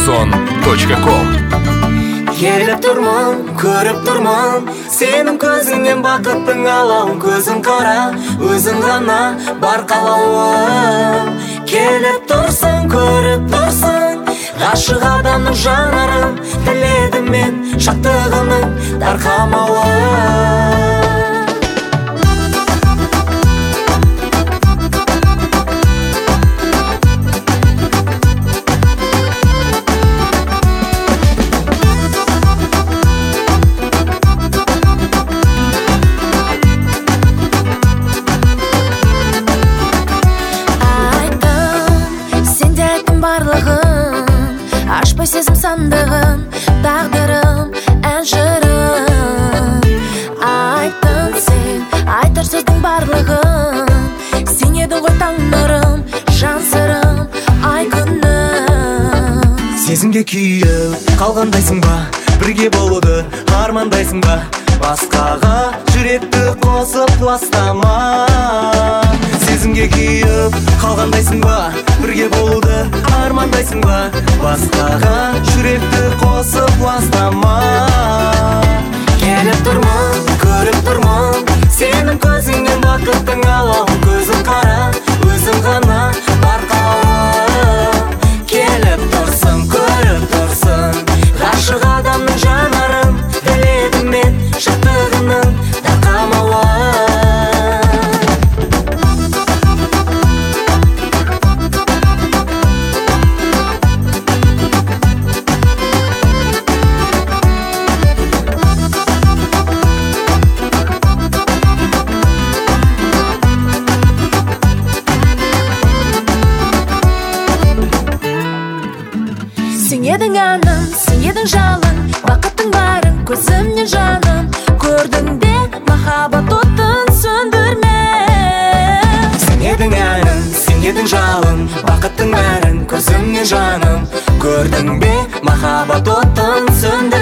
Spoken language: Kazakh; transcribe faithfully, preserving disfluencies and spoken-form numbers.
сон точка ком. Келіп тұрмын, көріп тұрмын, сенің көзіңнен бақыттың алауын. Көзің қара, өзің ғана бар қалауым. Келіп тұрсың, көріп тұрсың, ғашық адамның жанарын. Тіледім мен шаттығының тарқамауын. Ашпай сезім сандығын, тағдырым, ән жырым. Айттың сен, айтар сөздің барлығын. Сен едің ғой таң нұрым, жан сырым, ай күнім. Сезімге күйіп қалғандайсың ба, бірге болуды армандайсың ба? Басқаға жүректі қосып ластама. Сезімге күйіп қалғандайсың ба, бірге болуды армандайсың ба? Басқаға жүректі қосып ластама. Келіп тұрмын, көріп тұрмын, сенің көзіңнен бақыттың алауын. Көзің қара, өзің ғана бар қалауым. Келіп тұрсың, көріп тұрсың, ғашық адамның жанарын. Тіледім мен шаттығының тарқамауын. Сен едің әнім, сен едің жалын, бақыттың барын көзімнен жаным. Көрдің бе махаббат отын сөндірме. Сен едің әнім, сен едің жалын, бақыттың бәрін көзімнен жаным. Көрдің бе махаббат отын сөндірме.